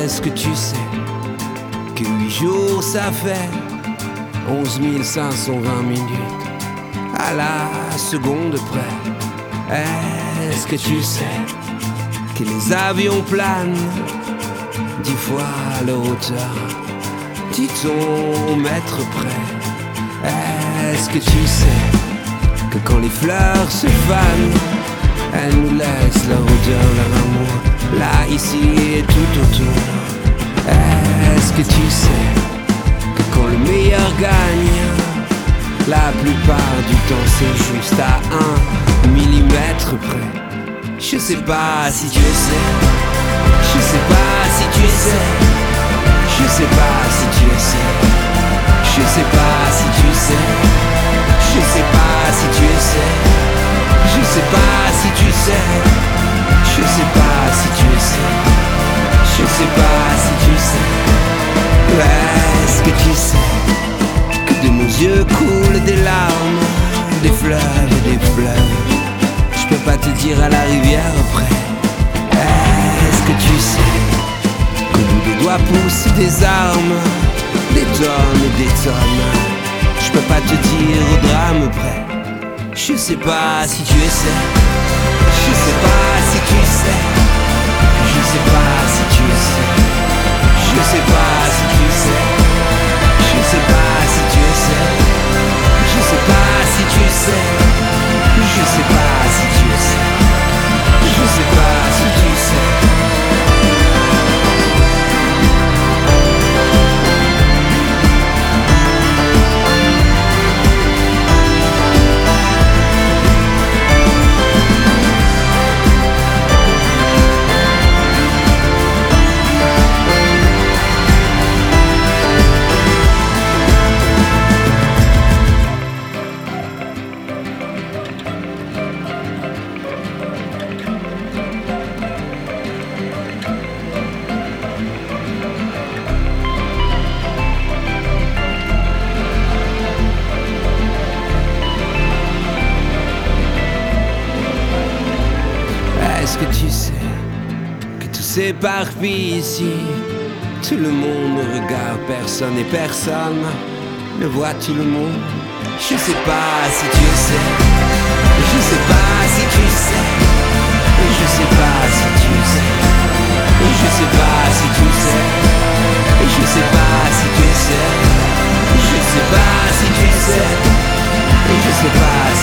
Est-ce que tu sais que 8 jours ça fait 11 520 minutes à la seconde près? Est-ce que tu sais que les avions planent 10 fois leur hauteur, dit ton mètre près? Est-ce que tu sais que quand les fleurs se fanent, elles nous laissent leur odeur, leur amour, là, ici et tout autour? Est-ce que tu sais que quand le meilleur gagne, la plupart du temps c'est juste à 1 millimètre près? Je sais pas si tu sais, je sais pas si tu sais, je sais pas si tu sais, je sais pas si tu sais, je sais pas si tu sais, je sais pas si tu sais, je sais pas si tu sais, je sais pas si tu sais. Est-ce que tu sais que de nos yeux coulent des larmes, des fleuves et des fleuves? Je peux pas te dire à la rivière près. Est-ce que tu sais que nous des doigts poussent des armes, des tonnes et des tonnes? Je peux pas te dire au drame près. Je sais pas si tu sais, je sais pas si tu sais, je sais pas si tu sais, je sais pas si tu sais, je sais pas si tu sais, je sais pas si tu sais, je sais pas si tu sais, je sais pas si tu sais. Est-ce que tu sais que tout s'éparpille ici? Tout le monde nous regarde, personne et personne ne voit tout le monde. Je sais pas si tu sais, je sais pas si tu sais, je sais pas si tu sais, je sais pas si tu sais, je sais pas si tu sais, je sais pas si tu sais, je sais pas